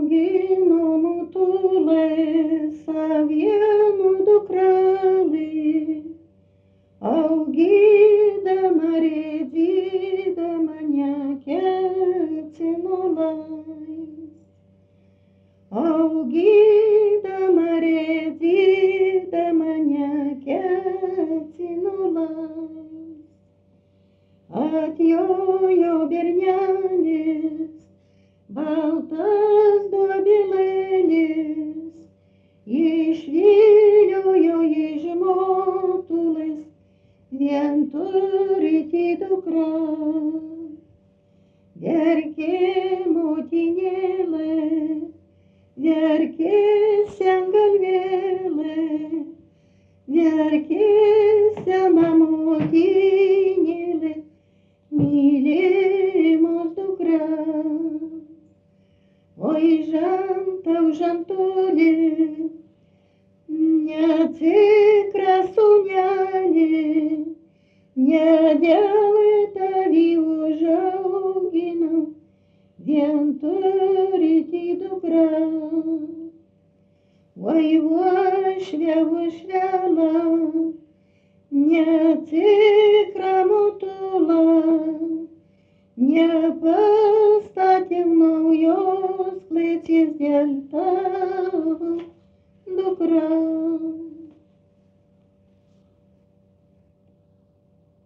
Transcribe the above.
augino motulės avienų dukrelį, augydama rėdydama neketino lais. Augydama rėdydama neketino lais. Atjojo bernelis, baltas dobilėlis, išviliojo iš motulės, vien turėti dukrą. Verkė motinėlė, verkė sengalvėlė, verkė sena motinėlė, mylimos dukra. Oi žantau, žantulė, netikra sūnelė, ne dėl tavį užauginau, vien turėti dukrą. Oi uošvė, uošvelą, netikra motula, nepastatėm naujos klėties dėl tavęs.